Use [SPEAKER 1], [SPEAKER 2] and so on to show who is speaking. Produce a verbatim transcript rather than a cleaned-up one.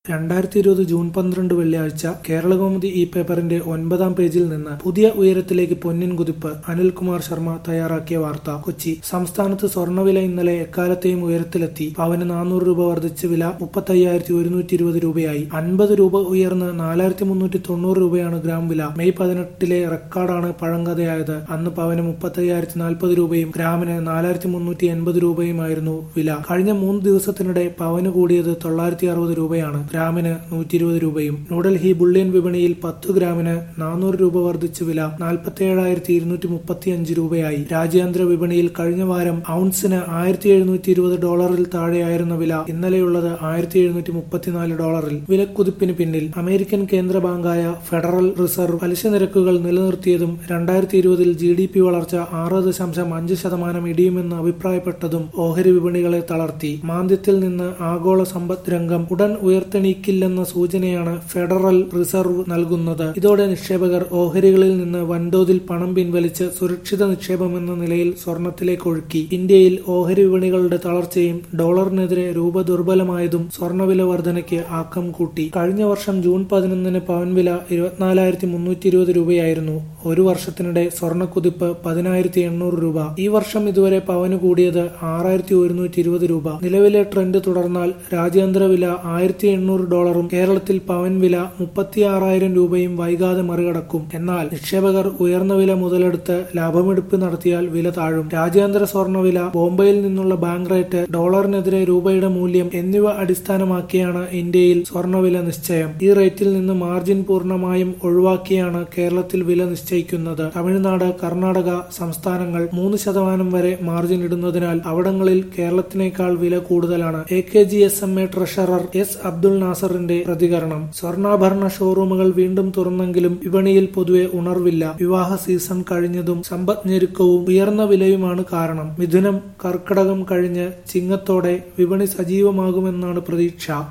[SPEAKER 1] രണ്ടായിരത്തി ഇരുപത് ജൂൺ പന്ത്രണ്ട് വെള്ളിയാഴ്ച കേരളകൗമുദി ഈ പേപ്പറിന്റെ ഒൻപതാം പേജിൽ നിന്ന് പുതിയ ഉയരത്തിലേക്ക് പൊന്നിൻ കുതിപ്പ്. അനിൽകുമാർ ശർമ്മ തയ്യാറാക്കിയ വാർത്ത. കൊച്ചി. സംസ്ഥാനത്ത് സ്വർണ്ണവില ഇന്നലെ എക്കാലത്തെയും ഉയരത്തിലെത്തി. പവന് നാനൂറ് രൂപ വർദ്ധിച്ച് വില മുപ്പത്തയ്യായിരത്തി ഒരുന്നൂറ്റി ഇരുപത് രൂപയായി. അൻപത് രൂപ ഉയർന്ന് നാലായിരത്തി മുന്നൂറ്റി തൊണ്ണൂറ് രൂപയാണ് ഗ്രാം വില. മെയ് പതിനെട്ടിലെ റെക്കോർഡാണ് പഴങ്കഥയായത്. അന്ന് പവന് മുപ്പത്തയ്യായിരത്തി നാൽപ്പത് രൂപയും ഗ്രാമിന് നാലായിരത്തി മുന്നൂറ്റി എൺപത് രൂപയുമായിരുന്നു വില. കഴിഞ്ഞ മൂന്ന് ദിവസത്തിനിടെ പവന് കൂടിയത് തൊള്ളായിരത്തി അറുപത് രൂപയാണ്. ഗ്രാമിന് നൂറ്റി ഇരുപത് രൂപയും. ന്യൂഡൽഹി ബുള്ളിയൻ വിപണിയിൽ പത്ത് ഗ്രാമിന് നാനൂറ് രൂപ വർദ്ധിച്ച് വില നാൽപ്പത്തിയേഴായിരത്തി ഇരുന്നൂറ്റി മുപ്പത്തി അഞ്ച് രൂപയായി. രാജ്യാന്തര വിപണിയിൽ കഴിഞ്ഞ വാരം ഔൺസിന് ആയിരത്തി എഴുന്നൂറ്റി ഇരുപത് ഡോളറിൽ താഴെയായിരുന്ന വില ഇന്നലെയുള്ളത് ആയിരത്തി എഴുന്നൂറ്റി മുപ്പത്തിനാല് ഡോളറിൽ. വിലക്കുതിപ്പിന് പിന്നിൽ അമേരിക്കൻ കേന്ദ്ര ബാങ്കായ ഫെഡറൽ റിസർവ് പലിശ നിരക്കുകൾ നിലനിർത്തിയതും രണ്ടായിരത്തി ഇരുപതിൽ ജി ഡി പി വളർച്ച ആറ് ദശാംശം അഞ്ച് ശതമാനം ഇടിയുമെന്ന് അഭിപ്രായപ്പെട്ടതും ഓഹരി വിപണികളെ തളർത്തി. മാന്ദ്യത്തിൽ നിന്ന് ആഗോള സമ്പദ് രംഗം ഉടൻ ഉയർത്തെണീക്കില്ലെന്ന സൂചനയാണ് ഫെഡറൽ റിസർവ് നൽകുന്നത്. ഇതോടെ നിക്ഷേപകർ ഓഹരികളിൽ നിന്ന് വൻതോതിൽ പണം പിൻവലിച്ച് സുരക്ഷിത നിക്ഷേപമെന്ന നിലയിൽ സ്വർണത്തിലേക്ക് ഒഴുക്കി. ഇന്ത്യയിൽ ഓഹരി വിപണികളുടെ തളർച്ചയും ഡോളറിനെതിരെ രൂപ ദുർബലമായതും സ്വർണ്ണവില വർധനയ്ക്ക് ആക്കം കൂട്ടി. കഴിഞ്ഞ വർഷം ജൂൺ പതിനൊന്നിന് പവൻ വില ഇരുപത്തിനാലായിരത്തി മുന്നൂറ്റി ഇരുപത് രൂപയായിരുന്നു. ഒരു വർഷത്തിനിടെ സ്വർണ്ണക്കുതിപ്പ് പതിനായിരത്തി എണ്ണൂറ് രൂപ. ഈ വർഷം ഇതുവരെ പവന് കൂടിയത് ആറായിരത്തി ഒരുന്നൂറ്റി ഇരുപത് രൂപ. നിലവിലെ ട്രെൻഡ് തുടർന്നാൽ രാജ്യാന്തര വില ആയിരത്തി എണ്ണൂറ് ഡോളറും കേരളത്തിൽ പവൻ വില മുപ്പത്തിയാറായിരം രൂപയും വൈകാതെ മറികടക്കും. എന്നാൽ നിക്ഷേപകർ ഉയർന്ന വില മുതലെടുത്ത് ലാഭമെടുപ്പ് നടത്തിയാൽ വില താഴും. രാജ്യാന്തര സ്വർണ്ണവില, ബോംബെയിൽ നിന്നുള്ള ബാങ്ക് റേറ്റ്, ഡോളറിനെതിരെ രൂപയുടെ മൂല്യം എന്നിവ അടിസ്ഥാനമാക്കിയാണ് ഇന്ത്യയിൽ സ്വർണ്ണവില നിശ്ചയം. ഈ റേറ്റിൽ നിന്ന് മാർജിൻ പൂർണ്ണമായും ഒഴിവാക്കിയാണ് കേരളത്തിൽ വില നിശ്ചയിക്കുന്നത്. തമിഴ്നാട്, കർണാടക സംസ്ഥാനങ്ങൾ മൂന്ന് ശതമാനം വരെ മാർജിൻ ഇടുന്നതിനാൽ അവിടങ്ങളിൽ കേരളത്തിനേക്കാൾ വില കൂടുതലാണ്. A K G S M A treasurer S Abdul നാസറിന്റെ പ്രതികരണം. സ്വർണ്ണാഭരണ ഷോറൂമുകൾ വീണ്ടും തുറന്നെങ്കിലും വിപണിയിൽ പൊതുവെ ഉണർവില്ല. വിവാഹ സീസൺ കഴിഞ്ഞതും സമ്പദ് ഞെരുക്കവും ഉയർന്ന വിലയുമാണ് കാരണം. മിഥുനം, കർക്കടകം കഴിഞ്ഞ് ചിങ്ങത്തോടെ വിപണി സജീവമാകുമെന്നാണ് പ്രതീക്ഷ.